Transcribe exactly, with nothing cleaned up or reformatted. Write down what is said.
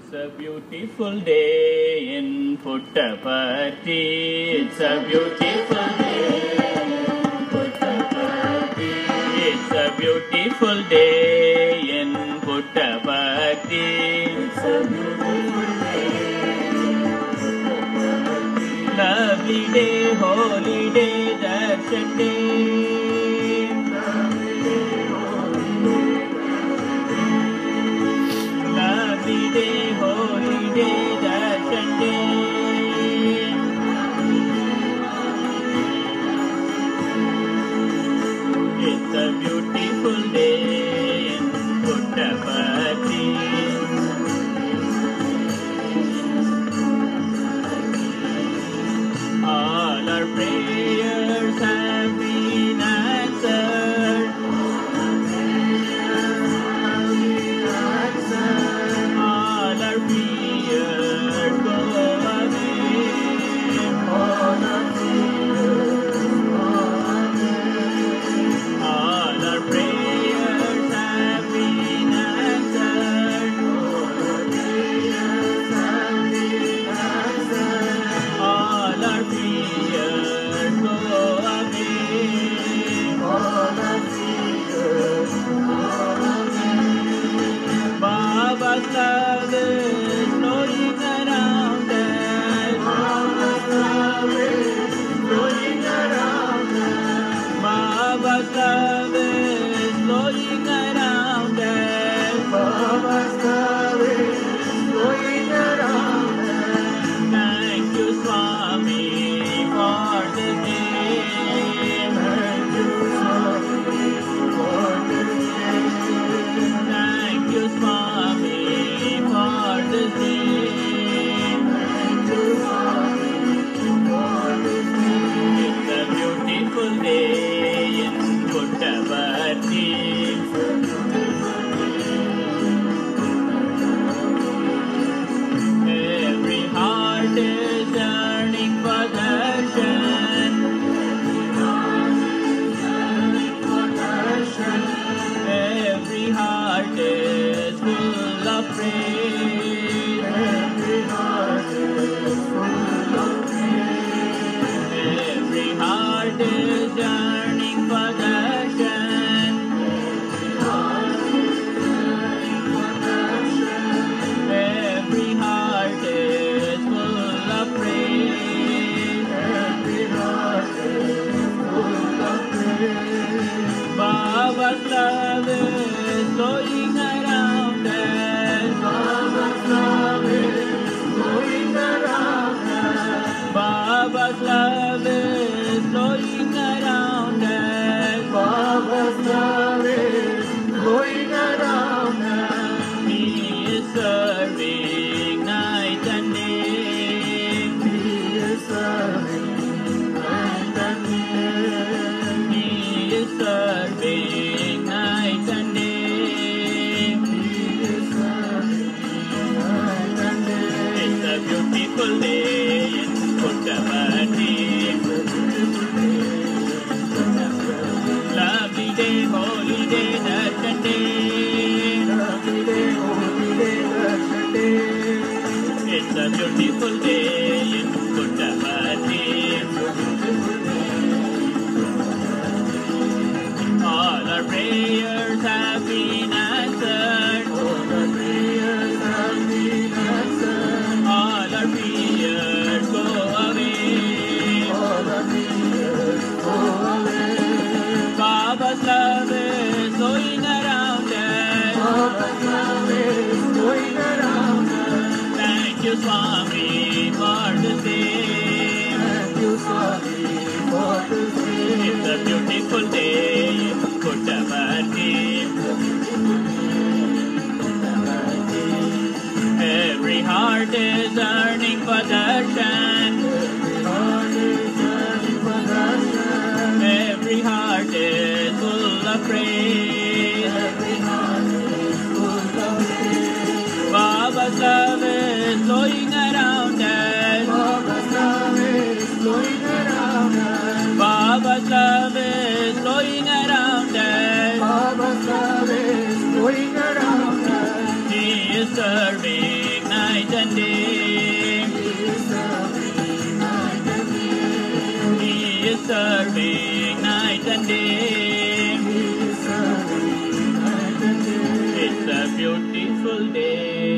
It's a beautiful day in Puttaparthi. It's a beautiful day in Puttaparthi. It's a beautiful day in Puttaparthi. It's a beautiful day in Puttaparthi. Lovely day, holy day, darshan day. Lovely day, holy day, darshan day. It's a beautiful day in Puttaparthi. All our prayers have been answered. All our fears go away. All our fears go away. All our prayers have been answered. All our prayers have been answered. All our fears go away. All our fears go away. Baba's love is flowing around us. Baba's love is flowing around us. Baba's love is flowing around us. Baba's love is flowing around us. Thank you, Swami, for this day. Thank you, Swami, for this day. Thank you, Swami, for this day. Thank you, Swami, for this day. It's a beautiful day in Puttaparthi. Every heart is yearning for darshan. Every heart is full of praise. Every heart is full of praise. Every heart is yearning for darshan. Every heart is yearning for darshan. Every heart is full of praise. Every heart is full of praise. Baba's love is flowing around us. Baba's love is flowing around us. Baba's love is flowing around us. Baba's love is flowing around us. He is serving night and day. He is serving night and day. He is serving night and day. He is serving night and day. It's a beautiful day in Puttaparthi. Lovely day, holy day, darshan day. Lovely day, holy day, darshan day. It's a beautiful day in Puttaparthi. All our prayers have been answered. All our prayers have been answered. All our fears go away. All our fears go away. Baba's love is flowing around us. Baba's love is flowing around us. Thank you, Swami, for this day. Thank you, Swami, for this day. It's a beautiful day in Puttaparthi. Every heart is yearning for darshan. Every heart is yearning for darshan. Every heart is full of praise. Every heart is full of praise. Baba's love is flowing around us. Baba's love is flowing around us. Baba's love is flowing around us. Baba's love is flowing around us. He is serving now. and day. He is serving night and day. It's a beautiful day.